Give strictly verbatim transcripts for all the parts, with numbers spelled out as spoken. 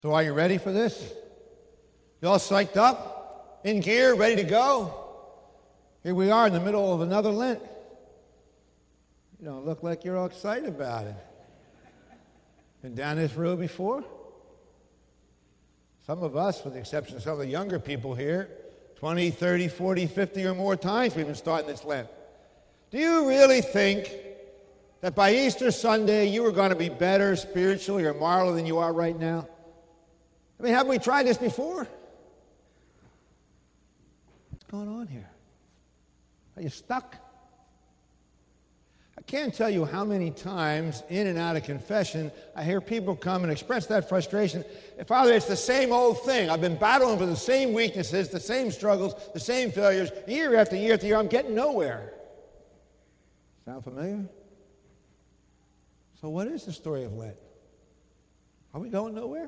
So are you ready for this? You all psyched up? In gear? Ready to go? Here we are in the middle of another Lent. You don't look like you're all excited about it. Been down this road before? Some of us, with the exception of some of the younger people here, twenty, thirty, forty, fifty or more times we've been starting this Lent. Do you really think that by Easter Sunday you were going to be better spiritually or morally than you are right now? I mean, haven't we tried this before? What's going on here? Are you stuck? I can't tell you how many times in and out of confession I hear people come and express that frustration. Father, it's the same old thing. I've been battling for the same weaknesses, the same struggles, the same failures, year after year after year. I'm getting nowhere. Sound familiar? So what is the story of Lent? Are we going nowhere?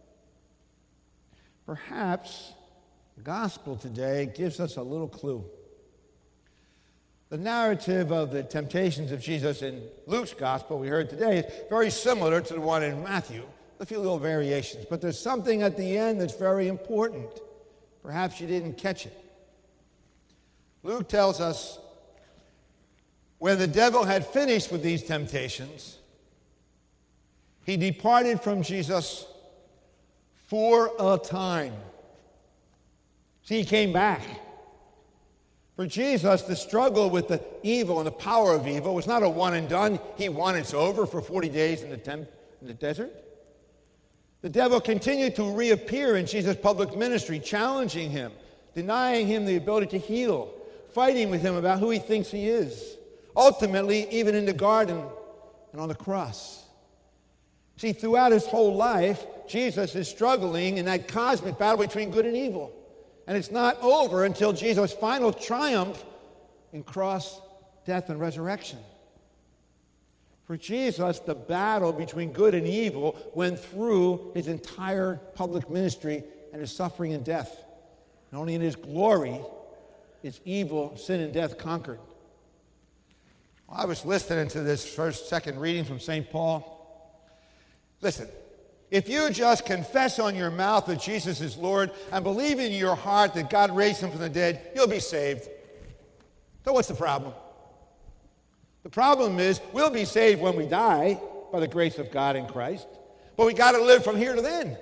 Perhaps the gospel today gives us a little clue. The narrative of the temptations of Jesus in Luke's gospel we heard today is very similar to the one in Matthew. A few little variations, but there's something at the end that's very important. Perhaps you didn't catch it. Luke tells us when the devil had finished with these temptations, he departed from Jesus for a time. See, he came back. For Jesus, the struggle with the evil and the power of evil was not a one and done. He won, it's over for forty days in the, temp- in the desert. The devil continued to reappear in Jesus' public ministry, challenging him, denying him the ability to heal, fighting with him about who he thinks he is. Ultimately, even in the garden and on the cross. See, throughout his whole life, Jesus is struggling in that cosmic battle between good and evil. And it's not over until Jesus' final triumph in cross, death, and resurrection. For Jesus, the battle between good and evil went through his entire public ministry and his suffering and death. And only in his glory is evil, sin, and death conquered. Well, I was listening to this first, second reading from Saint Paul. Listen. If you just confess on your mouth that Jesus is Lord and believe in your heart that God raised him from the dead, you'll be saved. So what's the problem? The problem is we'll be saved when we die by the grace of God in Christ, but we got to live from here to then.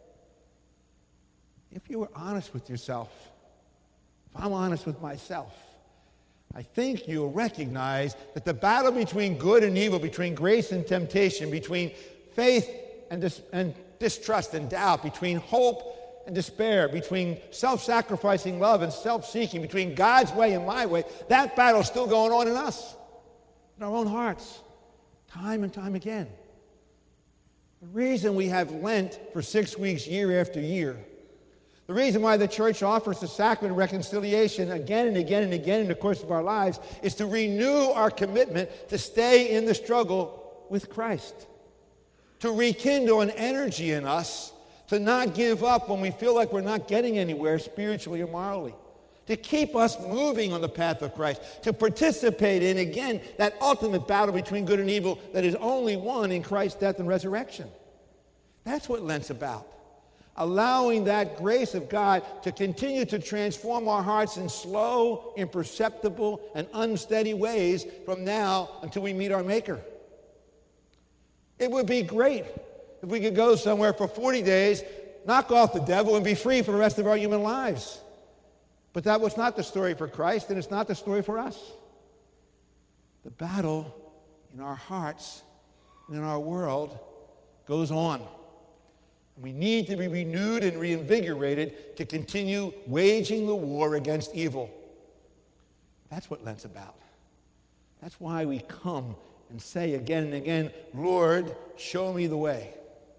If you were honest with yourself, if I'm honest with myself, I think you'll recognize that the battle between good and evil, between grace and temptation, between faith And, dis- and distrust and doubt, between hope and despair, between self-sacrificing love and self-seeking, between God's way and my way, that battle's still going on in us, in our own hearts, time and time again. The reason we have Lent for six weeks year after year, the reason why the church offers the sacrament of reconciliation again and again and again in the course of our lives is to renew our commitment to stay in the struggle with Christ. To rekindle an energy in us, to not give up when we feel like we're not getting anywhere spiritually or morally, to keep us moving on the path of Christ, to participate in, again, that ultimate battle between good and evil that is only won in Christ's death and resurrection. That's what Lent's about. Allowing that grace of God to continue to transform our hearts in slow, imperceptible, and unsteady ways from now until we meet our Maker. It would be great if we could go somewhere for forty days, knock off the devil, and be free for the rest of our human lives. But that was not the story for Christ, and it's not the story for us. The battle in our hearts and in our world goes on. We need to be renewed and reinvigorated to continue waging the war against evil. That's what Lent's about. That's why we come and say again and again, Lord, show me the way.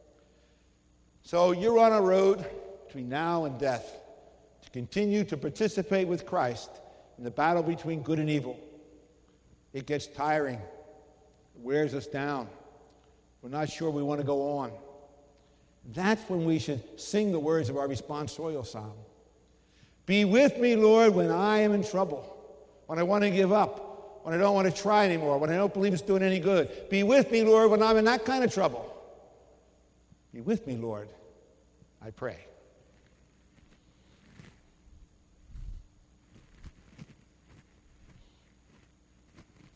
So you're on a road between now and death to continue to participate with Christ in the battle between good and evil. It gets tiring. It wears us down. We're not sure we want to go on. That's when we should sing the words of our responsorial psalm. Be with me, Lord, when I am in trouble, when I want to give up, when I don't want to try anymore, when I don't believe it's doing any good. Be with me, Lord, when I'm in that kind of trouble. Be with me, Lord, I pray.